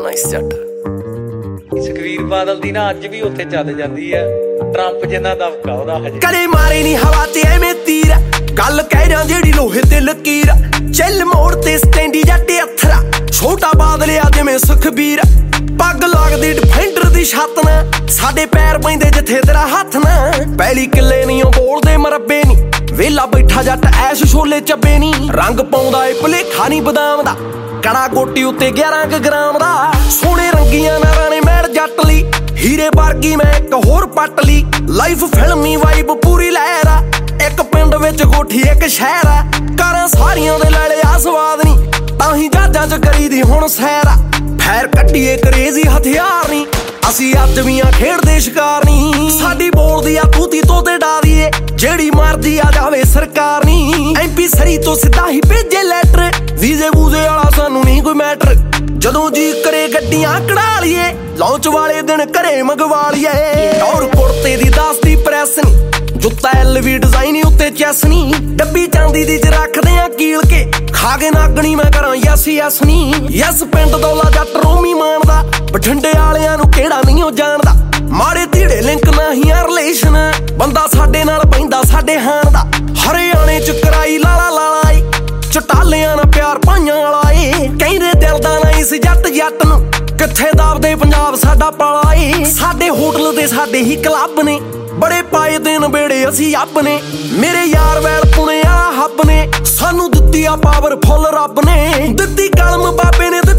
Nice ਜੱਟ। ਸੁਖਵੀਰ ਬਾਦਲ ਦੀ ਨਾ ਅੱਜ ਵੀ ਉੱਥੇ ਚੱਲ ਜਾਂਦੀ ਆ, ਟਰੰਪ ਜਿੰਨਾ ਦਬਕਾ ਉਹਦਾ ਹਜੇ। ਕਦੇ ਮਾਰੇ ਨੀ ਹਵਾ ਤੇ ਐਵੇਂ ਤੀਰ, ਗੱਲ ਕਹਿ ਰਿਹਾ ਜਿਹੜੀ ਲੋਹੇ ਤੇ ਲਕੀਰ। ਚੱਲ ਮੋੜ ਤੇ ਸਟੈਂਡੀ ਜੱਟ ਅਥਰਾ, ਛੋਟਾ ਬਾਦਲ ਆ ਜਿਵੇਂ ਸੁਖਬੀਰ। ਪੱਗ ਲੱਗਦੀ ਡਿਫੈਂਡਰ ਦੀ ਛੱਤ ਨਾ, ਸਾਡੇ ਪੈਰ ਪੈਂਦੇ ਜਿੱਥੇ ਤੇਰਾ ਹੱਥ ਨਾ। ਪਹਿਲੀ ਕਿੱਲੇ ਨੀ ਉਹ ਬੋਲਦੇ ਮਰੱਬੇ ਨੀ, ਵੇਲਾ ਬੈਠਾ ਜੱਟ ਐਸ਼ ਛੋਲੇ ਚੱਬੇ ਨੀ। ਰੰਗ ਪਾਉਂਦਾ ਏ ਭੁਲੇਖਾ ਨੀ ਬਦਾਮ ਦਾ, ਕੜਾ ਗੋਟੀ ਉੱਤੇ 11 ਗ੍ਰਾਮ ਦਾ। ਸੋਹਣੇ ਰੰਗੀਆਂ ਨਾਰਾਂ ਨੇ ਮੈੜ ਜੱਟ ਲਈ, ਹੀਰੇ ਵਰਗੀ ਮੈਂ ਇੱਕ ਹੋਰ ਪੱਟ ਲਈ। ਲਾਈਫ ਫਿਲਮੀ ਵਾਈਬ ਪੂਰੀ ਲਹਿਰ ਆ, ਇੱਕ ਪਿੰਡ ਵਿੱਚ ਕੋਠੀ ਇੱਕ ਸ਼ਹਿਰ ਆ। ਕਾਰਾਂ ਸਾਰੀਆਂ ਦੇ ਲੈ ਲਿਆ ਸਵਾਦ ਨੀ, ਤਾਂ ਹੀ ਜਹਾਜ਼ਾਂ 'ਚ ਕਰੀਦੀ ਹੁਣ ਸੈਰ ਆ। ਫੈਰ ਕੱਢੀਏ ਕਰੇਜ਼ੀ ਹਥਿਆਰ ਨੀ, ਅਸੀਂ ਅੱਜ ਵੀ ਆ ਖੇਡਦੇ ਸ਼ਿਕਾਰ ਨੀ। ਸਾਡੀ ਬੋਲਦੀ ਆ ਤੂਤੀ ਤੋਤੇ ਡਾ ਦੀਏ, ਜਿਹੜੀ ਮਰਦੀ ਆ ਜਾਵੇ ਸਰਕਾਰ ਨੀ। MP ਸਰੀ ਤੋਂ ਸਿੱਧਾ ਹੀ ਭੇਜੇ ਲੈਟਰ, ਵੀਜ਼ੇ ਵੂਜ਼ੇ ਵਾਲਾ ਸਾਨੂੰ ਨਹੀਂ ਕੋਈ ਮੈਟਰ। ਜਦੋਂ ਜੀ ਕਰੇ ਗੱਡੀਆਂ ਕਢਾ ਲਈਏ, ਲਾਂਚ ਵਾਲੇ ਦਿਨ ਘਰੇ ਮੰਗਵਾ ਲਈਏ। ਔਰ ਕੁੜਤੇ ਦੀ 10 ਦੀ ਪ੍ਰੈਸ ਨੀ, ਜੁੱਤਾ LV ਡਿਜ਼ਾਈਨ ਉੱਤੇ ਚੈਸ ਨੀ। ਡੱਬੀ ਚਾਂਦੀ ਦੀ 'ਚ ਰੱਖਦੇ ਆ ਕੀਲ ਕੇ, ਖਾ ਕੇ ਨਾਗਣੀ ਮੈਂ ਕਰਾਂ ਯੈਸ ਯੈਸ ਨੀ। ਯੈਸ ਪਿੰਡ ਦੌਲਾ ਜੱਟ ਰੋਮੀ ਮਾਣਦਾ, ਬਠਿੰਡੇ ਵਾਲਿਆਂ ਨੂੰ ਕਿਹੜਾ ਨਹੀਂ ਉਹ ਜਾਣਦਾ। ਮਾੜੇ ਧੀੜੇ ਲਿੰਕ ਨਹੀਂ ਆ ਰਿਲੇਸ਼ਨ, ਬੰਦਾ ਸਾਡੇ ਨਾਲ ਪੈਂਦਾ ਸਾਡੇ ਹਾਣ ਦਾ। ਹਰਿਆਣੇ 'ਚ ਕਰਾਈ ਲਾਲਾ ਲਾਲਾ ਏ, ਚਟਾਲਿਆਂ ਨਾਲ ਪਿਆਰ ਪਾਈਆਂ ਵਾਲਾ ਏ। ਕਹਿੰਦੇ ਦਿਲ ਦਾ ਨਾ ਇਸ ਜੱਟ ਜੱਟ ਨੂੰ, ਕਿੱਥੇ ਦਾਬਦੇ ਪੰਜਾਬ ਸਾਡਾ ਪਾਲਾ ਏ। ਸਾਡੇ ਹੋਟਲ ਤੇ ਸਾਡੇ ਹੀ ਕਲੱਬ ਨੇ, ਬੜੇ ਪਾਏ ਦਿਨ ਬੇੜੇ ਅਸੀਂ ਅੱਬ ਨੇ। ਮੇਰੇ ਯਾਰ ਵੈਲ ਪੁਣੇ ਵਾਲਾ ਹੱਬ ਨੇ, ਸਾਨੂੰ ਦਿੱਤੀ ਆ ਪਾਵਰ ਫੁੱਲ ਰੱਬ ਨੇ। ਦਿੱਤੀ ਕਲਮ ਬਾਬੇ ਨੇ